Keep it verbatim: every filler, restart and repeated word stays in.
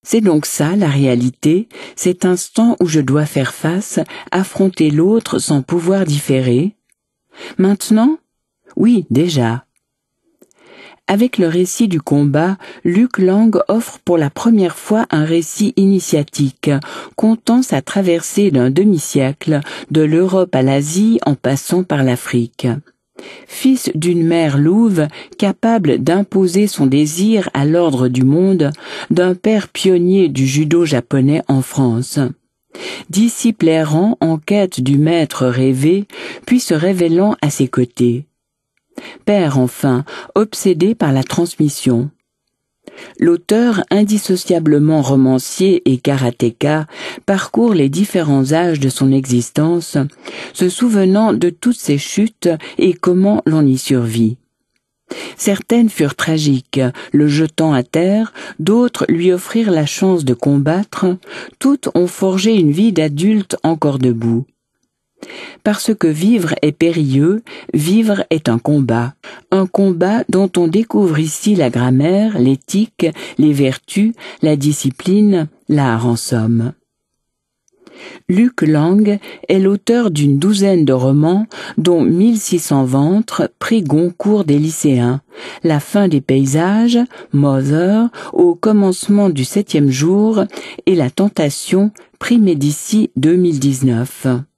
C'est donc ça la réalité, cet instant où je dois faire face, affronter l'autre sans pouvoir différer. Maintenant? Oui, déjà. Avec le récit du combat, Luc Lang offre pour la première fois un récit initiatique, contant sa traversée d'un demi-siècle, de l'Europe à l'Asie en passant par l'Afrique. Fils d'une mère louve, capable d'imposer son désir à l'ordre du monde, d'un père pionnier du judo japonais en France. Disciple errant en quête du maître rêvé, puis se révélant à ses côtés. Père enfin, obsédé par la transmission. L'auteur, indissociablement romancier et karatéka, parcourt les différents âges de son existence, se souvenant de toutes ses chutes et comment l'on y survit. Certaines furent tragiques, le jetant à terre, d'autres lui offrirent la chance de combattre, toutes ont forgé une vie d'adulte encore debout. Parce que vivre est périlleux, vivre est un combat. Un combat dont on découvre ici la grammaire, l'éthique, les vertus, la discipline, l'art en somme. Luc Lang est l'auteur d'une douzaine de romans, dont mille six cents ventres, prix Goncourt des lycéens, La fin des paysages, Mother, Au commencement du septième jour et La tentation, prix Médicis deux mille dix-neuf.